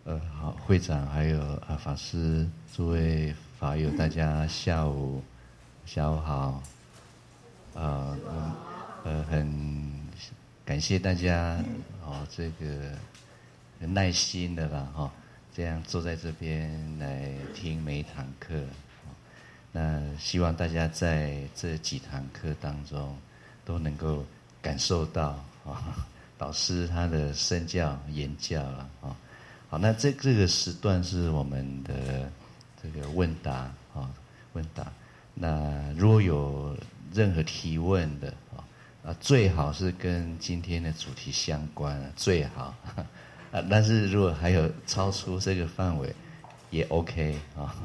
好，会长还有法师，诸位法友，大家下午好。呃，很感谢大家这个很耐心的啦这样坐在这边来听每一堂课。那希望大家在这几堂课当中都能够感受到导师他的身教言教了好，那这个时段是我们的这个问答问答。那如果有任何提问的最好是跟今天的主题相关最好但是如果还有超出这个范围也 OK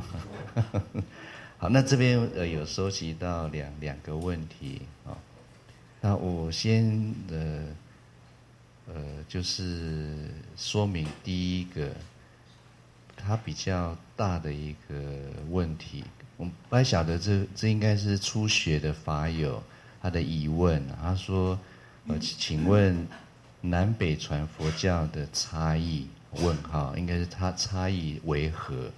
好，那这边有收集到两个问题那我先就是说明第一个，它比较大的一个问题，我们不太晓得这应该是初学的法友他的疑问，他说，请问南北传佛教的差异？问号，应该是它差异为何？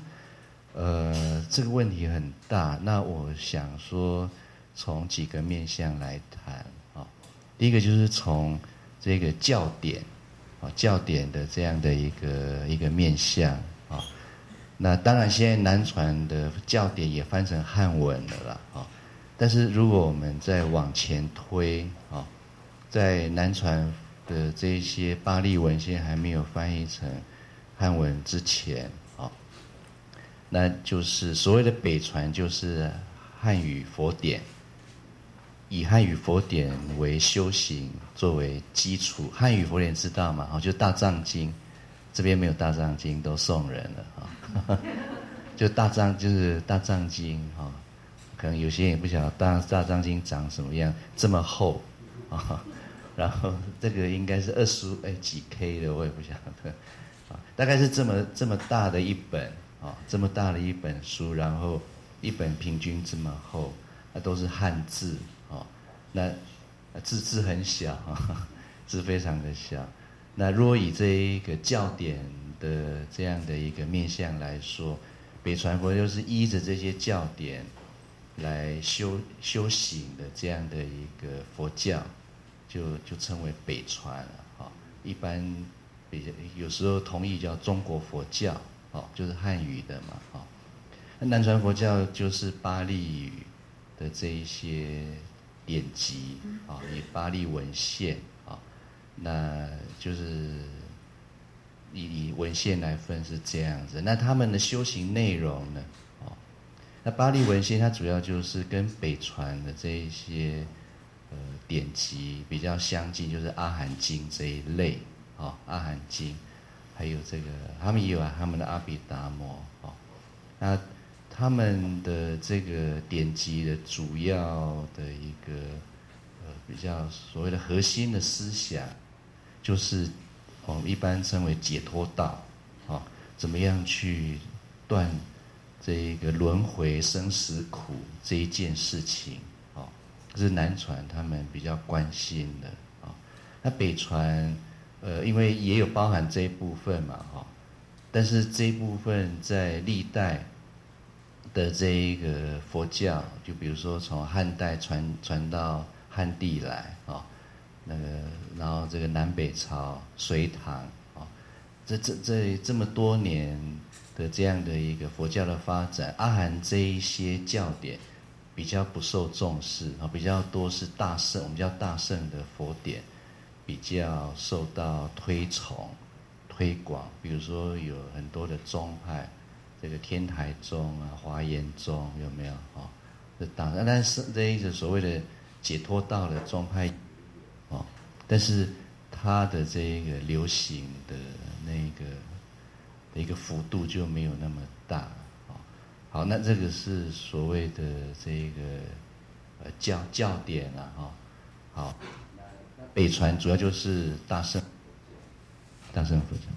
这个问题很大，那我想说从几个面向来谈第一个就是从这个教典教典的这样的一个面向那当然现在南传的教典也翻成汉文了啦但是如果我们再往前推在南传的这一些巴利文献还没有翻译成汉文之前那就是所谓的北传就是汉语佛典，以汉语佛典为修行作为基础。汉语佛典知道吗？就大藏经，这边没有大藏经，都送人了就就是大藏经可能有些人也不晓得大藏经长什么样，这么厚然后这个应该是几 K 的，我也不晓得大概是这么大的一本这么大的一本书，然后一本平均这么厚，那都是汉字那字很小字非常的小。那若以这一个教典的这样的一个面向来说，北传佛就是依着这些教典来修行的这样的一个佛教，就称为北传了一般有时候同义叫中国佛教就是汉语的嘛那南传佛教就是巴利语的这一些典籍以巴利文献那就是以文献来分是这样子。那他们的修行内容呢那巴利文献它主要就是跟北传的这一些典籍比较相近，就是阿含经这一类阿含经，还有这个他们也有他们的阿毗达摩那他们的这个典籍的主要的一个比较所谓的核心的思想，就是一般称为解脱道怎么样去断这一个轮回生死苦这一件事情这是南传他们比较关心的那北传因为也有包含这一部分嘛但是这一部分在历代的这一个佛教，就比如说从汉代传到汉地来然后这个南北朝、隋唐这么多年的这样的一个佛教的发展，阿含这一些教典比较不受重视比较多是大乘，我们叫大乘的佛典比较受到推崇推广。比如说有很多的宗派，这个天台宗华严宗有没有但是这一个所谓的解脱道的宗派但是它的这一个流行的那个的一个幅度就没有那么大好，那这个是所谓的这个教典好，北传主要就是大乘佛教。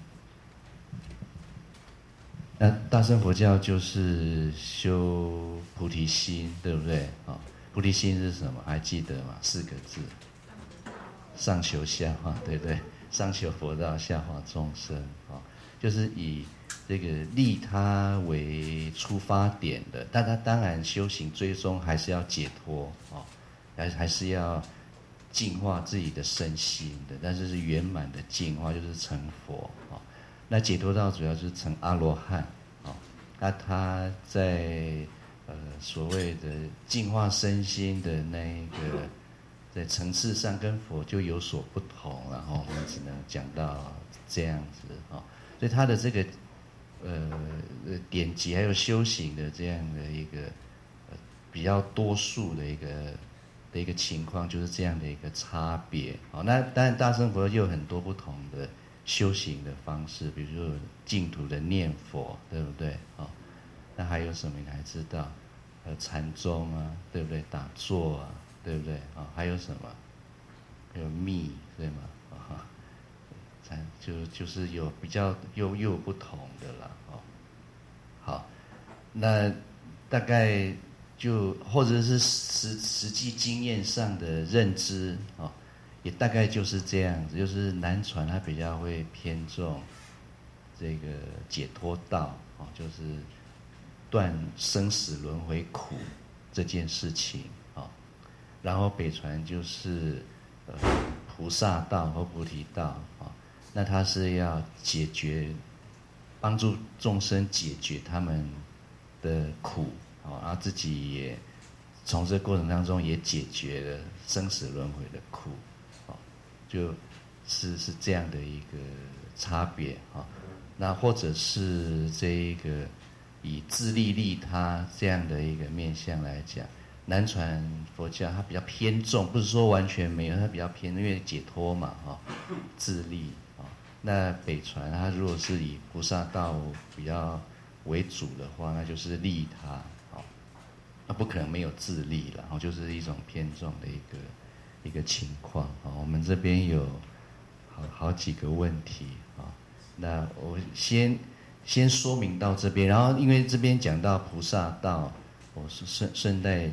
那大乘佛教就是修菩提心，对不对菩提心是什么？还记得吗？4个字。上求下化，对不对？上求佛道，下化众生就是以这个利他为出发点的，但他当然修行最终还是要解脱哦，还是要净化自己的身心的，但是是圆满的净化，就是成佛哦。那解脱道主要就是成阿罗汉哦。那他在所谓的净化身心的那一个在层次上跟佛就有所不同了哈，我们只能讲到这样子哈。所以他的这个典籍还有修行的这样的一个比较多数的一个情况，就是这样的一个差别。好，那当然大乘佛又有很多不同的修行的方式，比如说净土的念佛，对不对？哦，那还有什么你还知道？禅宗啊，对不对？打坐啊，对不对？啊，还有什么？还有密，对吗？啊，就是有比较又有不同的啦，哦。好，那大概就或者是实际经验上的认知哦，也大概就是这样子。就是南传它比较会偏重这个解脱道哦，就是断生死轮回苦这件事情哦。然后北传就是菩萨道和菩提道哦，那它是要解决。帮助众生解决他们的苦，然后自己也从这过程当中也解决了生死轮回的苦，就是这样的一个差别啊。那或者是这一个以自利利他这样的一个面向来讲，南传佛教它比较偏重，不是说完全没有，它比较偏，因为解脱嘛，自利。那北传它如果是以菩萨道比较为主的话，那就是利他，那不可能没有自利了，就是一种偏重的一个情况。我们这边有好几个问题啊，那我先说明到这边，然后因为这边讲到菩萨道，我是顺带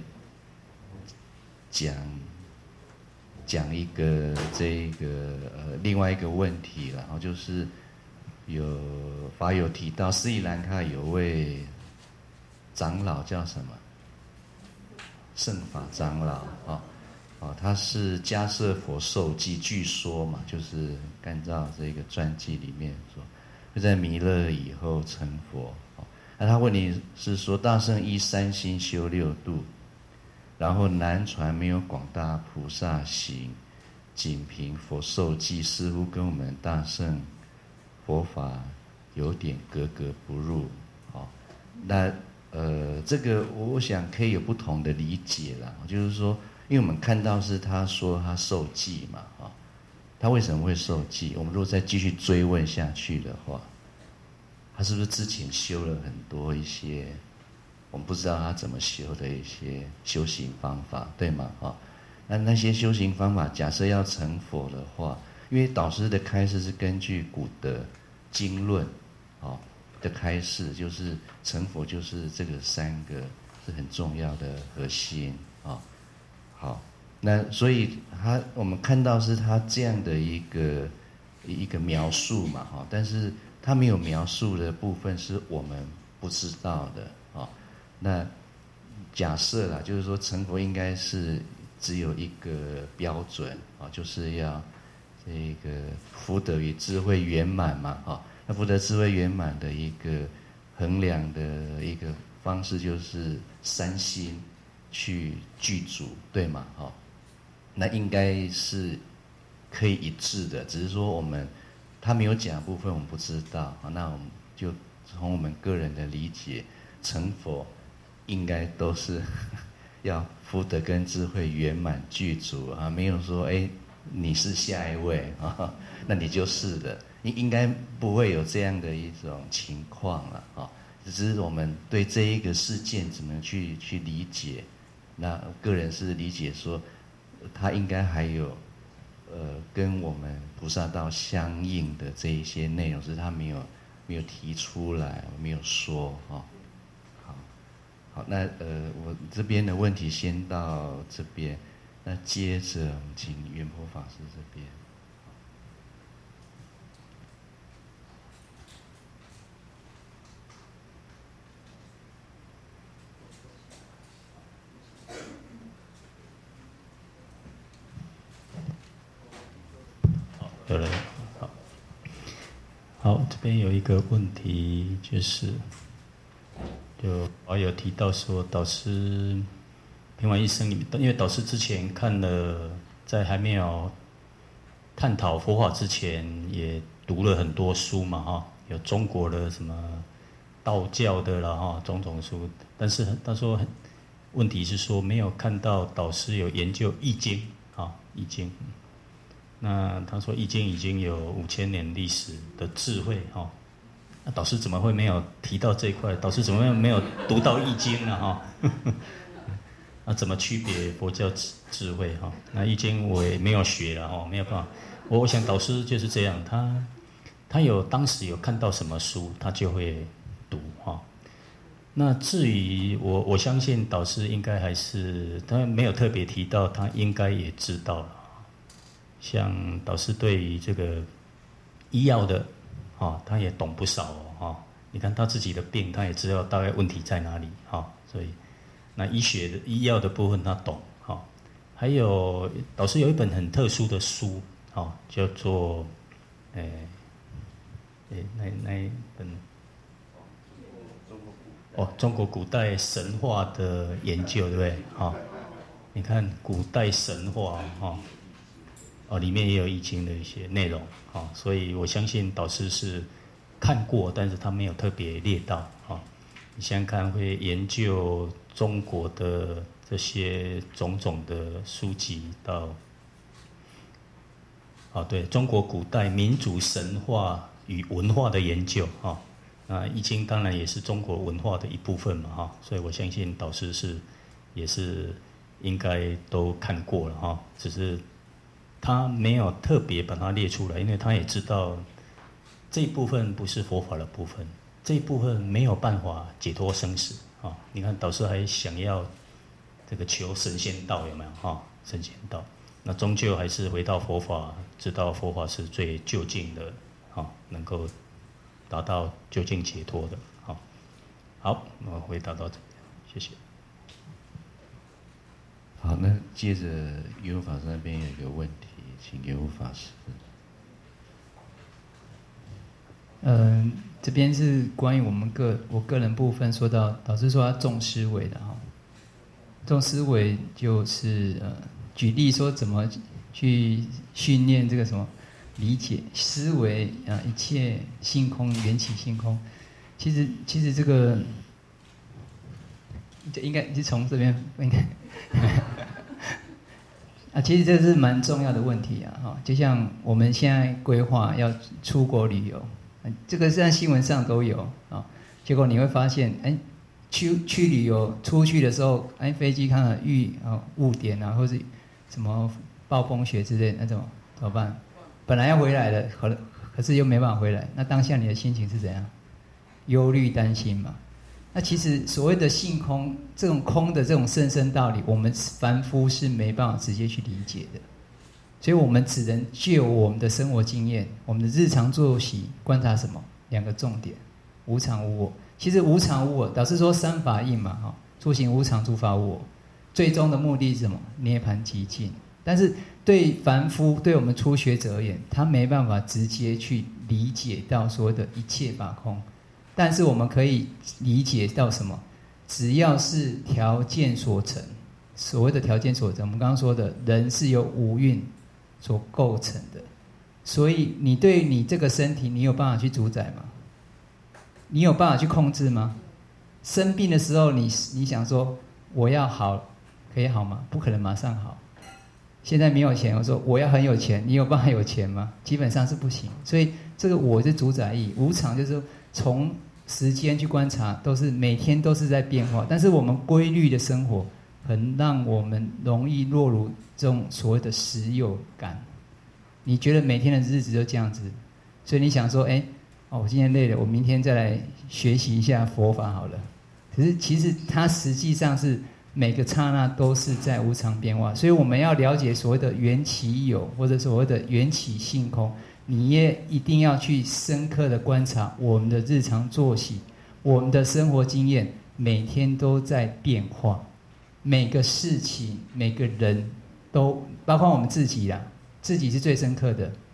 讲一个另外一个问题，然后就是法友提到斯里兰卡有位长老叫什么圣法长老他是迦摄佛受记，据说嘛，就是按照这个传记里面说，就在弥勒以后成佛。那他问题是说，大圣依三心修六度。然后南传没有广大菩萨行，仅凭佛受记，似乎跟我们大圣佛法有点格格不入。那这个我想可以有不同的理解啦。就是说，因为我们看到是他说他受记嘛，他为什么会受记？我们如果再继续追问下去的话，他是不是之前修了很多一些？我们不知道他怎么修的一些修行方法，对吗？那些修行方法，假设要成佛的话，因为导师的开示是根据古的经论，的开示，就是成佛就是这个三个是很重要的核心啊。好，那所以我们看到是他这样的一个描述嘛，但是他没有描述的部分是我们不知道的。那假设啦，就是说成佛应该是只有一个标准就是要这个福德与智慧圆满嘛，那福德智慧圆满的一个衡量的一个方式就是三心去具足，对吗？那应该是可以一致的，只是说他没有讲的部分我们不知道，那我们就从我们个人的理解，成佛应该都是要福德跟智慧圆满具足没有说你是下一位那你就是的，应该不会有这样的一种情况了只是我们对这一个事件怎么去理解，那个人是理解说，他应该还有跟我们菩萨道相应的这一些内容，是他没有提出来，没有说好，那我这边的问题先到这边，那接着我们请圆波法师这边。 有了。好，好，这边有一个问题，就网友提到说，导师平完一生里面，因为导师之前看了，在还没有探讨佛法之前，也读了很多书嘛，哈，有中国的什么道教的啦，哈，种种书，但是他说问题是说没有看到导师有研究易经，啊，易经。那他说易经已经有5000年历史的智慧，哈，那导师怎么会没有提到这一块？导师怎么没有读到易经呢？哈，那怎么区别佛教智慧？哈，那易经我也没有学了，哈，没有办法。我想导师就是这样，他当时有看到什么书，他就会读，哈。那至于我相信导师应该还是他没有特别提到，他应该也知道了。像导师对于这个医药的，他也懂不少哦，你看他自己的病，他也知道大概问题在哪里，所以那医药的部分他懂，还有导师有一本很特殊的书，叫做，那一本。中国古代神话的研究，对不对？你看古代神话，里面也有易经的一些内容，所以我相信导师是看过，但是他没有特别列到，你想想看，会研究中国的这些种种的书籍到，对，中国古代民族神话与文化的研究，易经当然也是中国文化的一部分嘛，所以我相信导师也是应该都看过了，只是他没有特别把它列出来，因为他也知道这一部分不是佛法的部分，这一部分没有办法解脱生死，你看导师还想要这个求神仙道，有没有？神仙道，那终究还是回到佛法，知道佛法是最究竟的，能够达到究竟解脱的。好，我回答到这边，谢谢。 好，那接着圆悟法师那边有一个问题，请圆悟法师。 这边是关于我个人部分说到，导师说他重思维的哈，重思维就是举例说怎么去训练这个什么理解思维一切性空缘起性空，其实这个就应该是从这边应该其实这是蛮重要的问题啊，就像我们现在规划要出国旅游，这个在新闻上都有啊，结果你会发现，去旅游出去的时候，飞机看到误点啊，或是什么暴风雪之类的，那怎么办？本来要回来的，可是又没办法回来，那当下你的心情是怎样？忧虑担心嘛。那其实所谓的性空，这种空的这种甚深道理，我们凡夫是没办法直接去理解的，所以我们只能就我们的生活经验，我们的日常作息观察什么？2个重点：无常无我。其实无常无我，导师说三法印嘛，诸行无常，诸法无我，最终的目的是什么？涅槃寂静。但是对凡夫，对我们初学者而言，他没办法直接去理解到所谓的一切法空。但是我们可以理解到什么？只要是条件所成，所谓的条件所成，我们刚刚说的人是由五蕴所构成的，所以你对你这个身体，你有办法去主宰吗？你有办法去控制吗？生病的时候你想说我要好，可以好吗？不可能马上好。现在没有钱，我说我要很有钱，你有办法有钱吗？基本上是不行。所以这个我是主宰意，无常就是从时间去观察，都是每天都是在变化，但是我们规律的生活很让我们容易落入这种所谓的实有感。你觉得每天的日子就这样子，所以你想说，我今天累了，我明天再来学习一下佛法好了。可是其实它实际上是每个刹那都是在无常变化，所以我们要了解所谓的缘起有，或者所谓的缘起性空。你也一定要去深刻的观察我们的日常作息，我们的生活经验每天都在变化，每个事情每个人都包括我们自己啦，自己是最深刻的，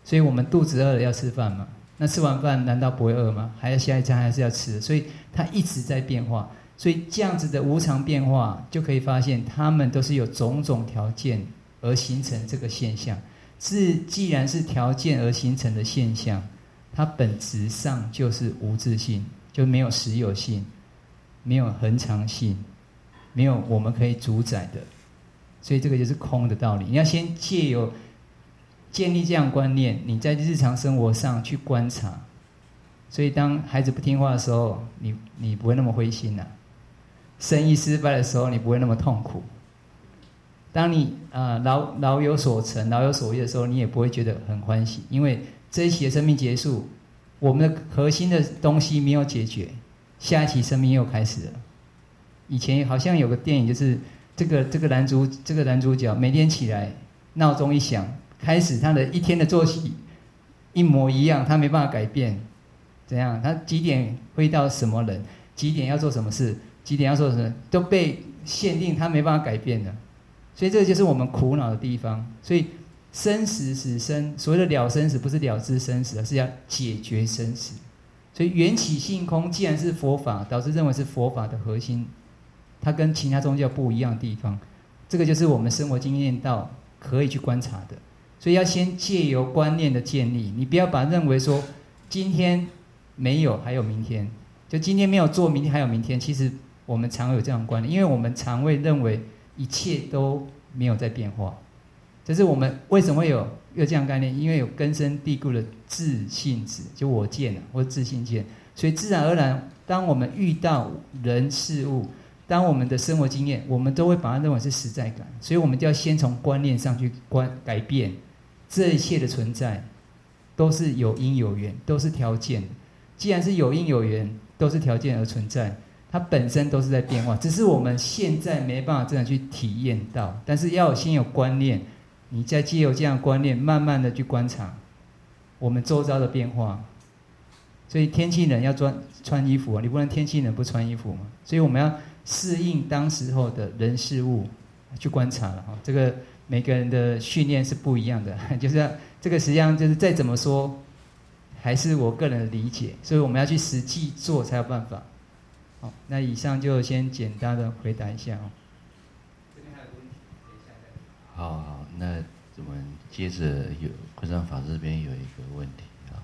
所以我们肚子饿了要吃饭嘛，那吃完饭难道不会饿吗？还要下一餐还是要吃的，所以它一直在变化。所以这样子的无常变化，就可以发现它们都是有种种条件而形成这个现象。既然是条件而形成的现象，它本质上就是无自性，就没有实有性，没有恒常性，没有我们可以主宰的。所以这个就是空的道理。你要先借由建立这样观念，你在日常生活上去观察。所以当孩子不听话的时候，你不会那么灰心啊。生意失败的时候，你不会那么痛苦。当你老有所成、老有所依的时候，你也不会觉得很欢喜，因为这一期的生命结束，我们的核心的东西没有解决，下一期生命又开始了。以前好像有个电影，就是这个男主角每天起来，闹钟一响，开始他的一天的作息一模一样，他没办法改变。怎样？他几点会到什么人？几点要做什么事？几点要做什么？都被限定，他没办法改变的。所以这个就是我们苦恼的地方。所以生死死生，所谓的了生死，不是了知生死，而是要解决生死。所以缘起性空，既然是佛法，导师认为是佛法的核心，它跟其他宗教不一样的地方，这个就是我们生活经验到可以去观察的。所以要先借由观念的建立，你不要把认为说今天没有还有明天，就今天没有做，明天还有明天。其实我们常有这样的观念，因为我们常会认为一切都没有在变化。这是我们为什么会有这样的概念，因为有根深蒂固的自性质，就我见或自性见，所以自然而然，当我们遇到人事物，当我们的生活经验，我们都会把它认为是实在感。所以我们就要先从观念上去改变，这一切的存在都是有因有缘，都是条件。既然是有因有缘，都是条件而存在，它本身都是在变化，只是我们现在没办法真的去体验到。但是要先有观念，你再藉由这样的观念，慢慢的去观察我们周遭的变化。所以天气冷要穿衣服啊，你不能天气冷不穿衣服嘛。所以我们要适应当时候的人事物去观察了哈。这个每个人的训练是不一样的，就是这个实际上就是再怎么说，还是我个人的理解，所以我们要去实际做才有办法。好，那以上就先简单的回答一下哦。这边还有问题，等一下再。 好，那我们接着坤山法师这边有一个问题啊。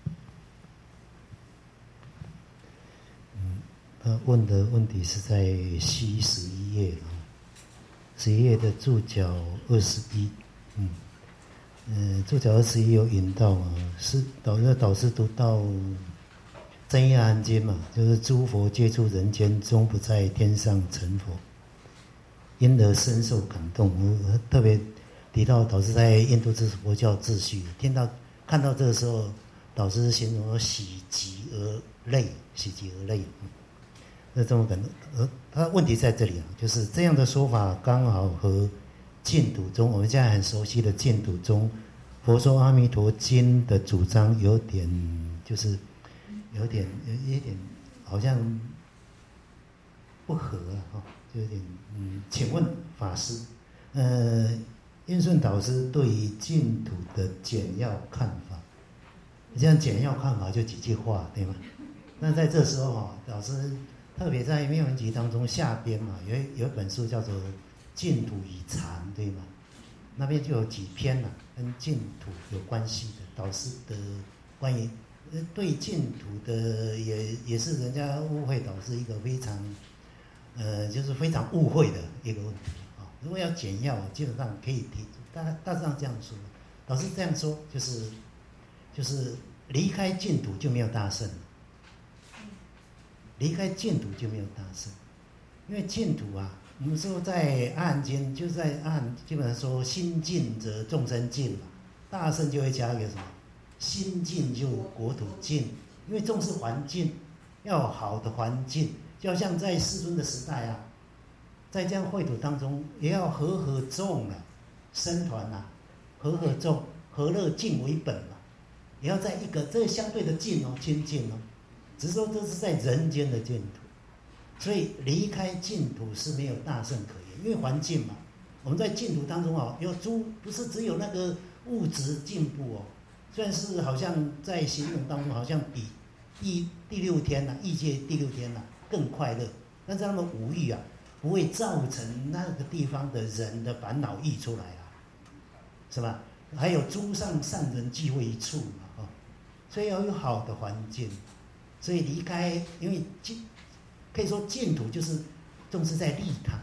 他问的问题是在西11页啊，11页的注脚21，注脚21有引到啊，是导师读到真言含经嘛，就是诸佛接触人间，终不在天上成佛，因而深受感动。我特别提到导师在印度之佛教秩序，看到这个时候，导师形容喜极而泪，喜极而泪。那这么感动，他问题在这里啊，就是这样的说法刚好和净土宗，我们现在很熟悉的净土宗《佛说阿弥陀经》的主张有点好像不合啊，就有点请问法师，印顺导师对于净土的简要看法，这样简要看法就几句话，对吗？那在这时候导师特别在《灭文集》当中下边嘛，有一本书叫做《净土与禅》，对吗？那边就有几篇跟净土有关系的导师的关于对净土的也是人家误会导师一个非常就是非常误会的一个问题啊。如果要简要，基本上可以提大致上这样说，导师这样说就是离开净土就没有大圣了。离开净土就没有大圣，因为净土啊，我们说在阿含经，就在阿含基本上说心净则众生净嘛，大圣就会加一个什么，心净就国土净，因为重视环境，要有好的环境，就好像在世尊的时代啊，在这样秽土当中，也要和众啊，僧团啊，和众，和乐净为本嘛，也要在一个这个相对的净哦，清净哦。只是说这是在人间的净土，所以离开净土是没有大圣可言，因为环境嘛，我们在净土当中不是只有那个物质进步虽然是好像在形容当中好像比第六天呐、异界第六天呐、更快乐，但是他们无欲啊，不会造成那个地方的人的烦恼溢出来啊，是吧？还有诸上善人聚会一处嘛，哦，所以要有好的环境，所以离开，因为可以说净土就是重视在利他，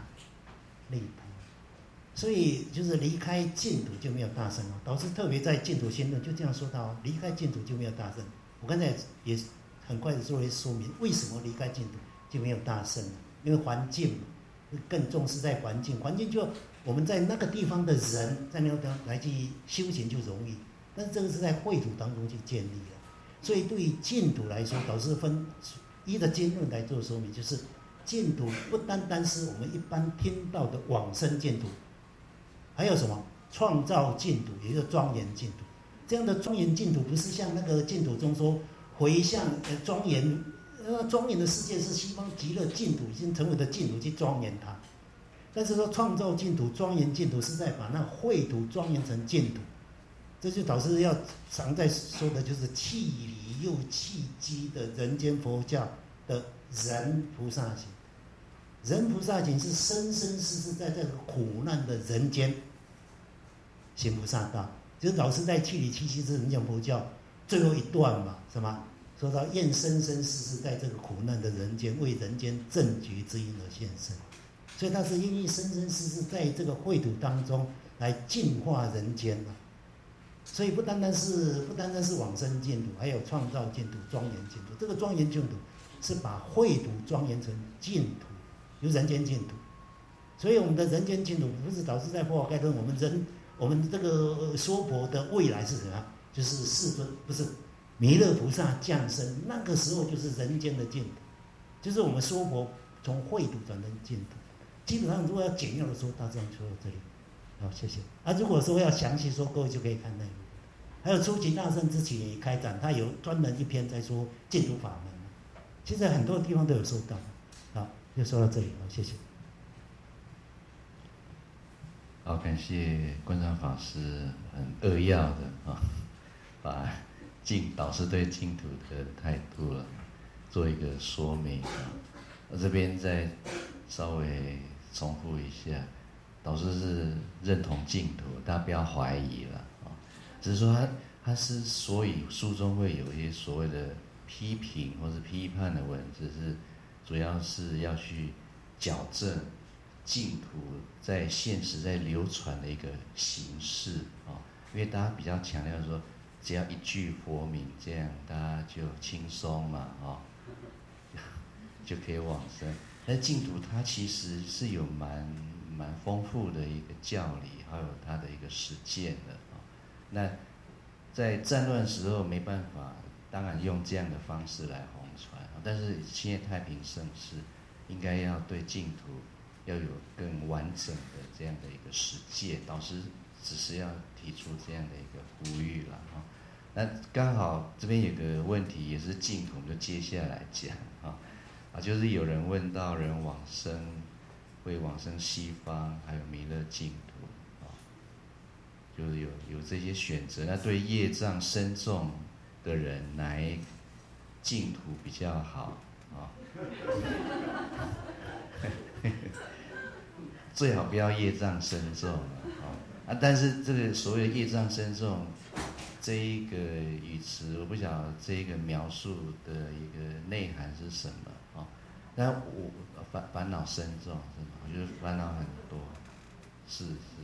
所以就是离开净土就没有大乘哦。导师特别在净土心论就这样说到，离开净土就没有大乘。我刚才也很快的做了说明，为什么离开净土就没有大乘呢？因为环境嘛，更重视在环境，环境就我们在那个地方的人在那个地方来去修行就容易，但是这个是在秽土当中去建立的。所以对于净土来说，导师依着经论来做说明，就是净土不单单是我们一般听到的往生净土，还有什么创造净土，也就是庄严净土。这样的庄严净土不是像那个净土中说回向庄严，庄严的世界是西方极乐净土已经成为的净土去庄严它，但是说创造净土、庄严净土是在把那秽土庄严成净土。这就导师要常在说的，就是弃理又弃机的人间佛教的人菩萨行。人菩萨行是生生世世在这个苦难的人间行菩萨道，就是老师在弃理弃机之人间佛教最后一段嘛，什么说到愿生生世世在这个苦难的人间为人间正觉之因而现身，所以他是愿意生生世世在这个秽土当中来净化人间嘛。所以不单单是往生净土，还有创造净土、庄严净土。这个庄严净土是把秽土庄严成净土，有人间净土。所以我们的人间净土不是导致在佛法概论，我们这个娑婆的未来是什么？就是世尊，不是弥勒菩萨降生，那个时候就是人间的净土，就是我们娑婆从秽土转成净土。基本上如果要简要的说，大致上说到这里。好，谢谢。如果说要详细说，各位就可以看那个。还有初级大圣之前也开展，他有专门一篇在说净土法门，其实很多地方都有说到。好，就说到这里，好，谢谢。 好，感谢观山法师很扼要的把导师对净土的态度做一个说明我这边再稍微重复一下。导师是认同净土，大家不要怀疑了只是说他是所以书中会有一些所谓的批评或是批判的文字，是主要是要去矫正净土在现实在流传的一个形式因为大家比较强调说，只要一句佛名，这样大家就轻松嘛就可以往生。但净土它其实是有蛮丰富的一个教理，还有它的一个实践的那在战乱时候没办法，当然用这样的方式来弘传但是现在太平盛世，应该要对净土要有更完整的这样的一个实践。导师只是要提出这样的一个呼吁了那刚好这边有个问题也是净土，我们就接下来讲就是有人问到人往生会往生西方，还有弥勒净土就是有这些选择。那对业障深重的人，哪一净土比较好最好不要业障深重但是这个所谓的业障深重这一个语词，我不晓得这一个描述的一个内涵是什么那我烦恼深重是吗？我觉得烦恼很多，是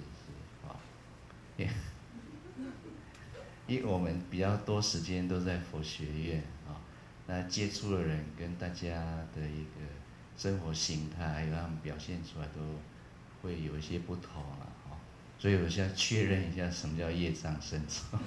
因为我们比较多时间都在佛学院那接触的人跟大家的一个生活形态，还有他们表现出来都会有一些不同所以我现在确认一下什么叫业障深重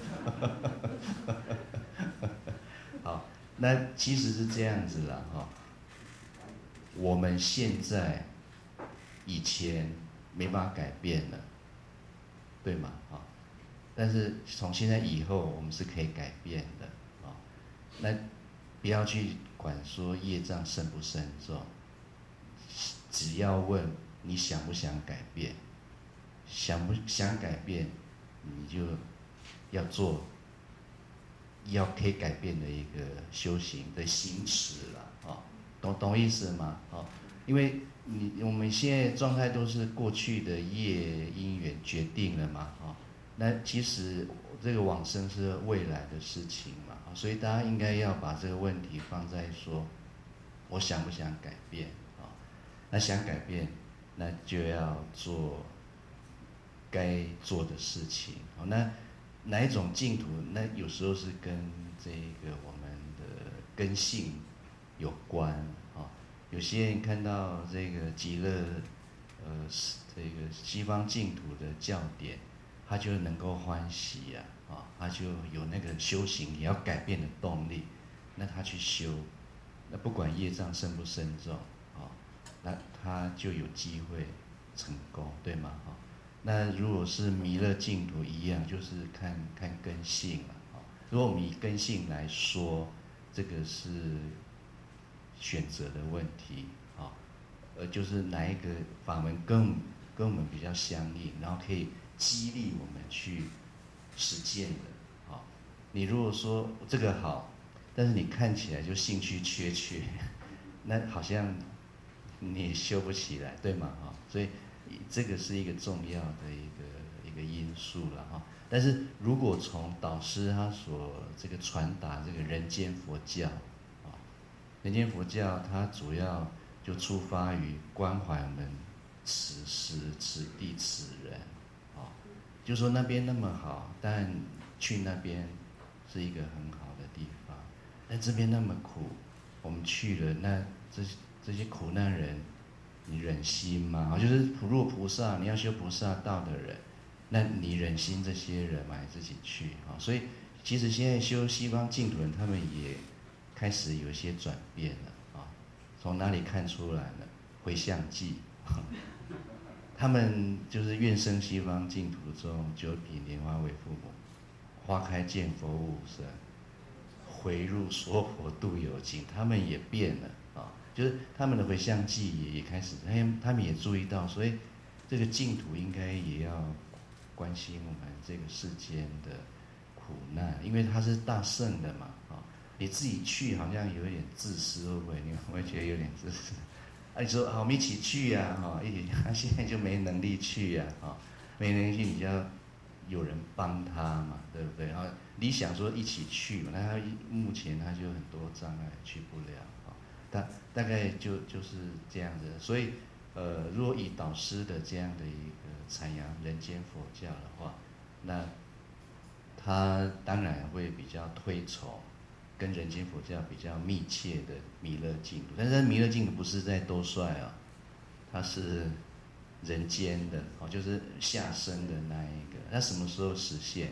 好，那其实是这样子啦我们现在以前没办法改变了，对吗但是从现在以后我们是可以改变的那不要去管说业障深不深重，只要问你想不想改变，想不想改变你就要做要可以改变的一个修行的行持了啊，懂意思吗？啊，因为我们现在状态都是过去的业因缘决定了嘛，啊，那其实这个往生是未来的事情嘛，所以大家应该要把这个问题放在说，我想不想改变啊？那想改变，那就要做该做的事情。好，那哪一种净土？那有时候是跟这个我们的根性有关啊。有些人看到这个极乐，这个西方净土的教典，他就能够欢喜啊，他就有那个修行也要改变的动力，那他去修，那不管业障深不深重啊，那他就有机会成功，对吗？哈。那如果是弥勒净土一样，就是看根性了啊。如果我们以根性来说，这个是选择的问题啊，就是哪一个法门跟我们比较相应，然后可以激励我们去实践的啊。你如果说这个好，但是你看起来就兴趣缺，那好像你也修不起来，对吗？哈，所以这个是一个重要的一个因素了哈。但是如果从导师他所这个传达这个人间佛教啊，人间佛教它主要就出发于关怀我们此时此地此人啊，就说那边那么好，但去那边是一个很好的地方，但这边那么苦，我们去了，那这些苦难人，你忍心吗？就是如果菩萨你要修菩萨道的人，那你忍心这些人吗？自己去啊？所以其实现在修西方净土人，他们也开始有一些转变了啊。从哪里看出来呢？回向记，他们就是愿生西方净土中，九品莲花为父母，花开见佛无生，回入娑婆度有情，他们也变了啊。就是他们的回向记也开始，他们也注意到，所以这个净土应该也要关心我们这个世间的苦难，因为它是大圣的嘛啊。你自己去好像有点自私，会不会？你会不会觉得有点自私？啊，你说好，我们一起去呀，哈，一起，他现在就没能力去呀，哈，没能力去，你就要有人帮他嘛，对不对？然后你想说一起去嘛，那他目前他就很多障碍，去不了啊。大概就是这样子，所以如果以导师的这样的一个阐扬人间佛教的话，那他当然会比较推崇跟人间佛教比较密切的弥勒净土，但是弥勒净土不是在兜率啊，它是人间的哦，就是下生的那一个。那什么时候实现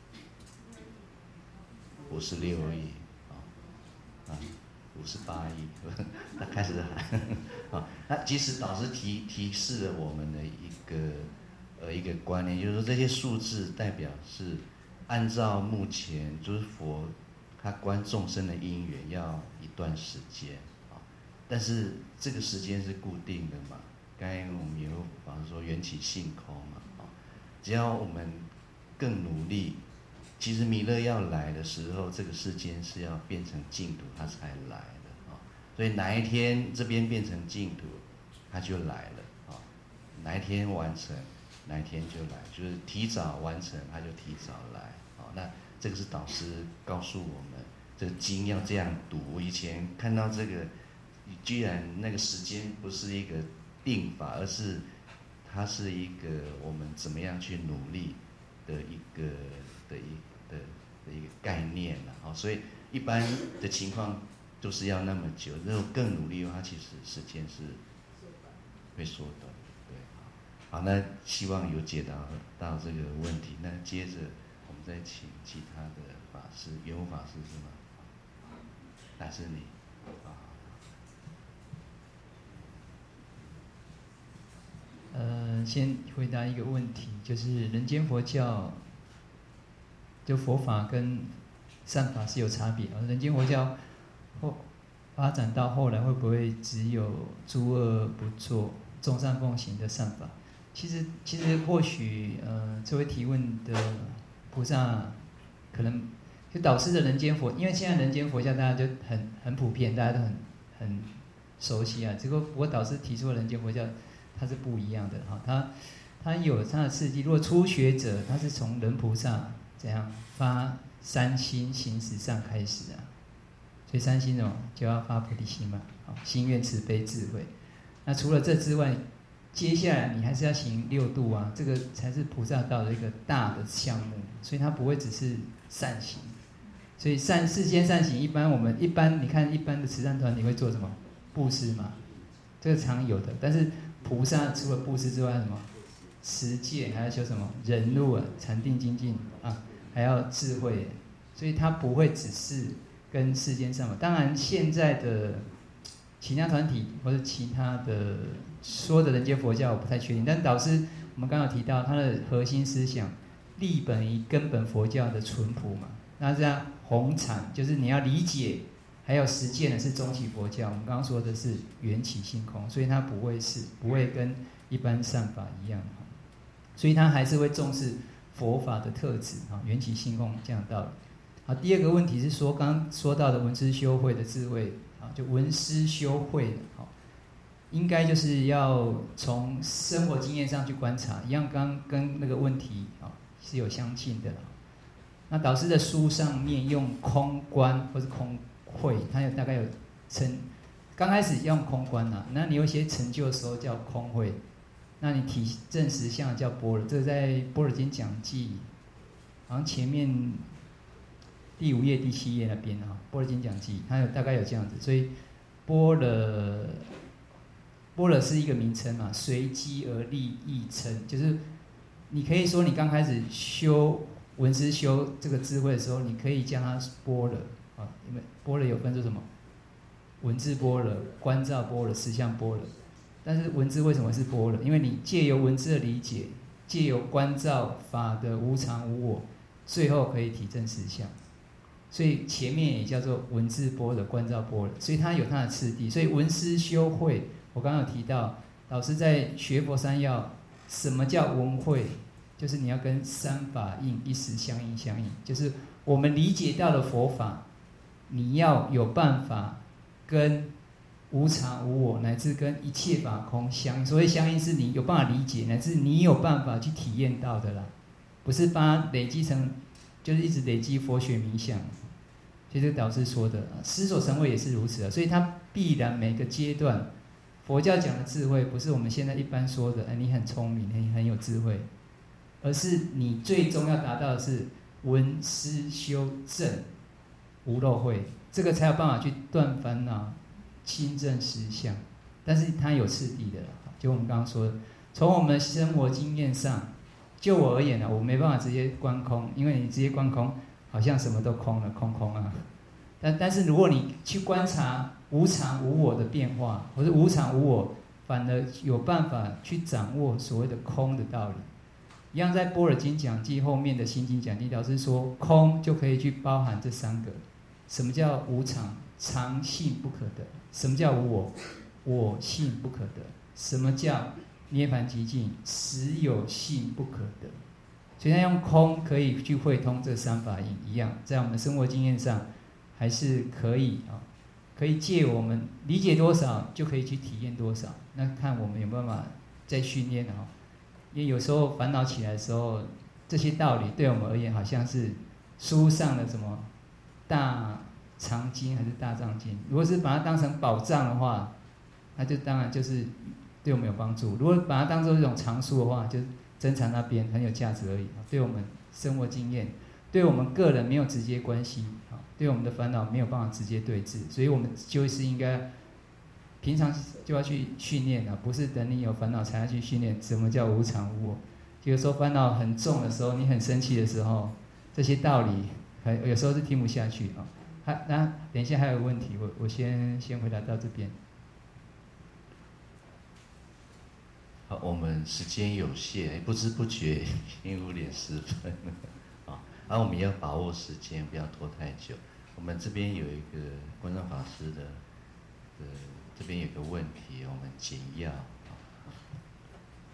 ？56亿啊，58亿，他开始喊啊。那其实导师提示了我们的一个观念，就是说这些数字代表是按照目前就是佛他观众生的因缘要一段时间啊，但是这个时间是固定的嘛。刚才我们也有法师说缘起性空嘛啊，只要我们更努力，其实弥勒要来的时候，这个世间是要变成净土，他才来的啊。所以哪一天这边变成净土，他就来了啊。哪一天完成，哪一天就来，就是提早完成，他就提早来啊。那这个是导师告诉我们，这个经要这样读。我以前看到这个，居然那个时间不是一个定法，而是它是一个我们怎么样去努力的一个概念了啊。所以一般的情况都是要那么久，如果更努力的话，其实时间是会缩短。对，好，那希望有解答到这个问题。那接着我们再请其他的法师，圆悟法师是吗？还是你？ 先回答一个问题，就是人间佛教，就佛法跟善法是有差别啊。人间佛教发展到后来，会不会只有诸恶不作、众善奉行的善法？其实或许这位提问的菩萨可能就导师的人间佛，因为现在人间佛教大家就很普遍，大家都很熟悉啊。不过导师提出的人间佛教，它是不一样的哈，它有它的刺激。如果初学者，他是从人菩萨怎样发三心行识上开始啊，所以三心哦就要发菩提心嘛，心愿慈悲智慧。那除了这之外，接下来你还是要行六度啊，这个才是菩萨道的一个大的项目，所以它不会只是善行。所以世间善行，一般你看一般的慈善团体会做什么？布施嘛，这个常有的。但是菩萨除了布施之外，什么？持戒，还要修什么？忍辱啊，禅定精进啊，还要智慧。所以它不会只是跟世间上嘛。当然现在的其他团体或者其他的说的人间佛教我不太确定，但导师我们刚刚有提到他的核心思想立本于根本佛教的淳朴嘛。那这样弘禅就是你要理解，还有实践的是终极佛教。我们刚刚说的是缘起性空，所以它不会跟一般善法一样，所以它还是会重视佛法的特质啊，缘起性空这样的道理。好，第二个问题是说，刚刚说到的闻思修慧的智慧啊，就闻思修慧的，好，应该就是要从生活经验上去观察，一样刚跟那个问题啊是有相近的。那导师的书上面用空观或是空慧，它大概有刚开始用空观啊，那你有一些成就的时候叫空慧，那你体证实相叫般若，这个在《般若经讲记》好像前面第5页、第7页那边啊，《般若经讲记》它大概有这样子，所以般若是一个名称嘛，随机而立义称，就是你可以说你刚开始修闻思修这个智慧的时候，你可以将它般若啊，因为般若有分作什么？文字般若、观照般若、实相般若。但是文字为什么是般若？因为你借由文字的理解，借由观照法的无常无我，最后可以体证实相。所以前面也叫做文字般若、观照般若，所以它有它的次第。所以闻思修慧，我刚刚有提到，老师在学佛三要，什么叫闻慧？就是你要跟三法印，一时相应相应，就是我们理解到的佛法，你要有办法跟无常无我乃至跟一切法空相应。所谓相应是你有办法理解，乃至你有办法去体验到的啦，不是把它累积成就是一直累积佛学冥想。其实导师说的思所成慧也是如此的，所以它必然每个阶段佛教讲的智慧，不是我们现在一般说的你很聪明你很有智慧，而是你最终要达到的是闻思修正无漏慧，这个才有办法去断烦恼亲证实相。但是它有次第的，就我们刚刚说的，从我们生活经验上，就我而言呢，我没办法直接观空，因为你直接观空好像什么都空了，空空啊。但是如果你去观察无常无我的变化，或者无常无我，反而有办法去掌握所谓的空的道理。一样在《般若经讲记》后面的《心经讲记》，老师说空就可以去包含这3个。什么叫无常？常性不可得。什么叫无我？我性不可得。什么叫涅槃寂静？实有性不可得。所以他用空可以去会通这3法印，一样在我们的生活经验上还是可以啊，可以借我们理解多少就可以去体验多少。那看我们有没有办法再训练啊。因为有时候烦恼起来的时候，这些道理对我们而言好像是书上的什么大藏经还是大藏经。如果是把它当成宝藏的话，那就当然就是对我们有帮助。如果把它当作一种藏书的话，就是珍藏那边很有价值而已。对我们生活经验，对我们个人没有直接关系，对我们的烦恼没有办法直接对治。所以我们就是应该平常就要去训练啊，不是等你有烦恼才要去训练。什么叫无常无我？有时候烦恼很重的时候，你很生气的时候，这些道理有时候是听不下去啊。那等一下还有问题，我先回答到这边。 好，我们时间有限，不知不觉已经5点10分了啊。而我们要把握时间，不要拖太久。我们这边有一个观众法师的这边有个问题，我们简要。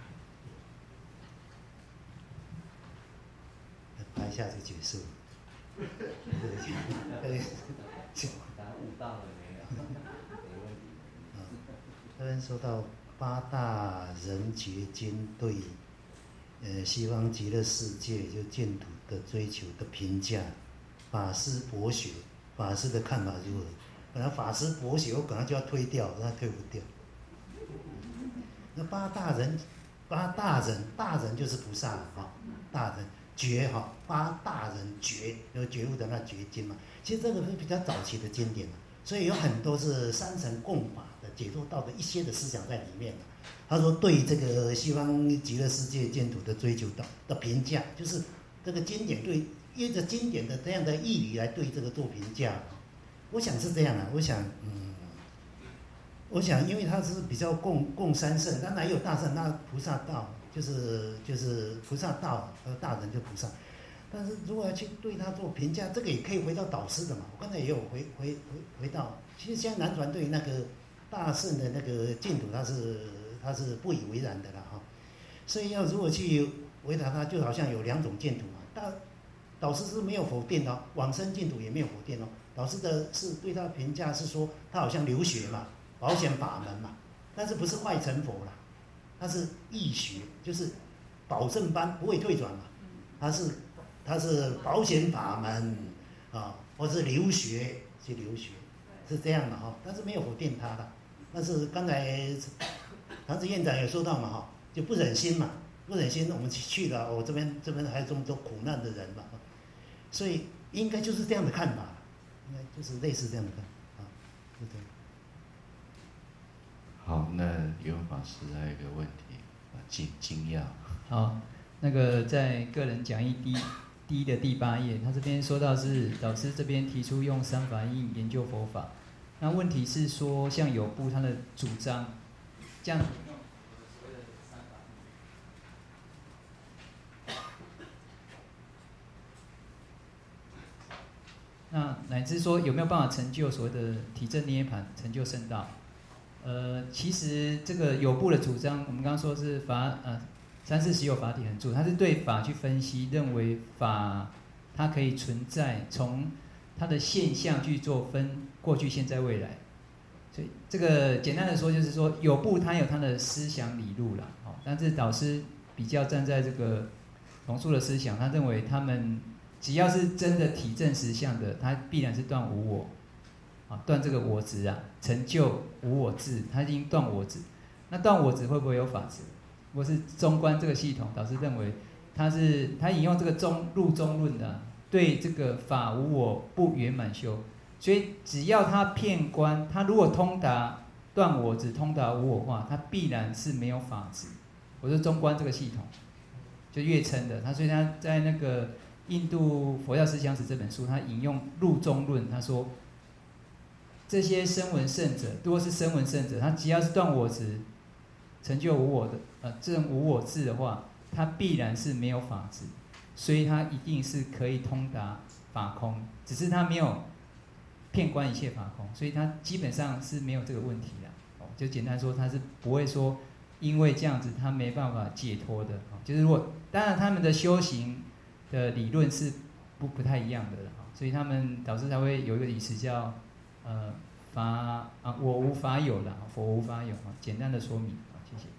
拍一下就结束。 答悟到了没有？没问题。 这边说到八大人觉间对西方极乐世界就净土的追求的评价，法师博学，法师的看法如何？本来法师博学，我可能就要推掉，但推不掉。那八大人，大人就是菩萨啊，大人觉哈，八大人觉，有觉悟的那觉经嘛。其实这个是比较早期的经典嘛，所以有很多是三乘共法的解脱道的一些的思想在里面。他说对这个西方极乐世界净土的追求的评价，就是这个经典对依着经典的这样的义理来对这个做评价。我想是这样啊，我想因为它是比较共三圣，当然也有大圣，那菩萨道就是菩萨道和大人就菩萨。但是如果要去对他做评价，这个也可以回到导师的嘛。我刚才也有回到，其实现在南传对那个大圣的那个净土，他是不以为然的啦哈。所以要如果去回答他，就好像有两种净土嘛。导师是没有否定的，往生净土也没有否定哦。导师的是对他的评价是说，他好像留学嘛，保险法门嘛，但是不是坏成佛啦，他是易学，就是保证班不会退转嘛，他是保险法门啊，或是留学去留学，是这样的哈，但是没有否定他的。但是刚才唐子院长也说到嘛哈，就不忍心嘛，不忍心我们去了，我这边还有这么多苦难的人嘛，所以应该就是这样的看法，应该就是类似这样的看法，就这样。 好，那有法师还有一个问题，精要。 好，那个在个人讲义第一的第8页，他这边说到是导师这边提出用三法印研究佛法，那问题是说像有部他的主张，这样那乃至说有没有办法成就所谓的体证涅槃，成就圣道？其实这个有部的主张，我们刚刚说是三世实有法体恒住，他是对法去分析，认为法它可以存在，从它的现象去做分过去、现在、未来。所以这个简单的说，就是说有部它有它的思想理路啦，但是导师比较站在这个同素的思想，他认为他们只要是真的体证实相的，他必然是断无我，断这个我执啊，成就无我智，他已经断我执。那断我执会不会有法执？或是中观这个系统，导师认为他引用这个入中论的，对这个法无我不圆满修，所以只要他遍观，他如果通达断我执，通达无我化，他必然是没有法执。我说中观这个系统，就越称的，所以他在那个《印度佛教思想史》这本书，他引用入中论，他说这些声闻圣者，如果是声闻圣者，他只要是断我执，成就无我的这种无我智的话，他必然是没有法执，所以他一定是可以通达法空，只是他没有遍观一切法空，所以他基本上是没有这个问题的。就简单说，他是不会说因为这样子他没办法解脱的。就是如果当然他们的修行的理论是不太一样的，所以他们导师才会有一个理词叫我无法有啦，佛无法有，简单的说明。谢谢。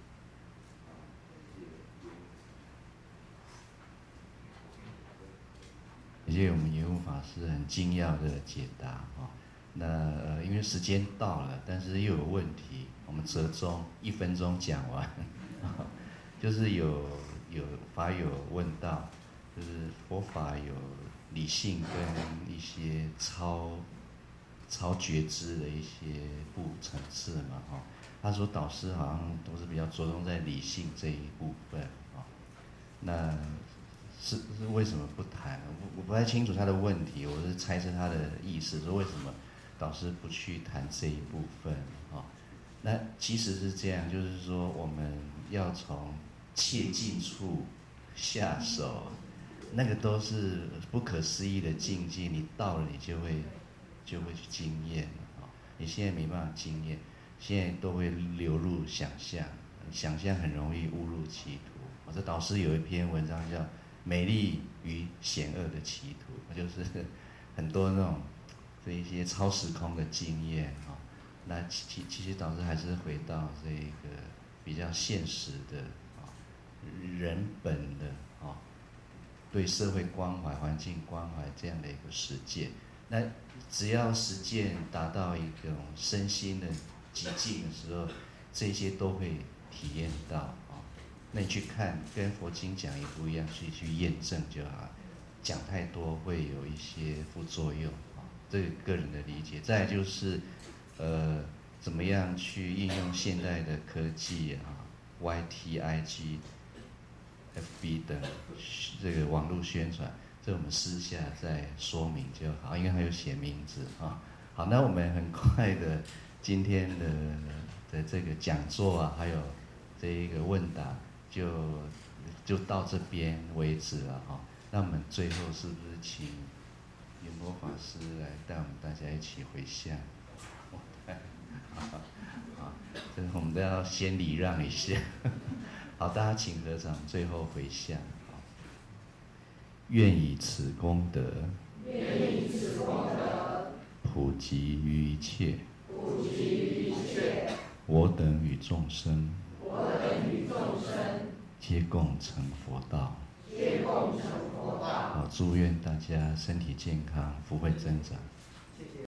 谢谢我们圆悟法师很精要的解答啊。那因为时间到了，但是又有问题，我们折中1分钟讲完。就是有法友问到，就是佛法有理性跟一些超觉知的一些层次嘛，哈。他说导师好像都是比较着重在理性这一部分啊，那是为什么不谈？我不太清楚他的问题，我是猜测他的意思，说为什么导师不去谈这一部分啊？那其实是这样，就是说我们要从切近处下手，那个都是不可思议的境界，你到了你就会去经验啊。你现在没办法经验，现在都会流入想象，想象很容易误入歧途。这导师有一篇文章叫《 美丽与险恶的歧途，就是很多那种这一些超时空的经验啊。那其实导师还是回到这个比较现实的啊，人本的啊，对社会关怀、环境关怀这样的一个实践。那只要实践达到一种身心的极境的时候，这些都会体验到啊。那你去看，跟佛经讲也不一样，去验证就好。讲太多会有一些副作用啊，这个个人的理解。再来就是，怎么样去应用现代的科技啊 ，YT、IG、FB 等这个网络宣传，这我们私下再说明就好，因为还有写名字啊。好，那我们很快的今天的这个讲座啊，还有这一个问答就到这边为止了哈。那我们最后是不是请圆波法师来带我们大家一起回向？好，这个我们都要先礼让一下。好，大家请合掌，最后回向。好，愿以此功德，普及于一切，我等与众生，皆共成佛道。好，祝愿大家身体健康，福慧增长。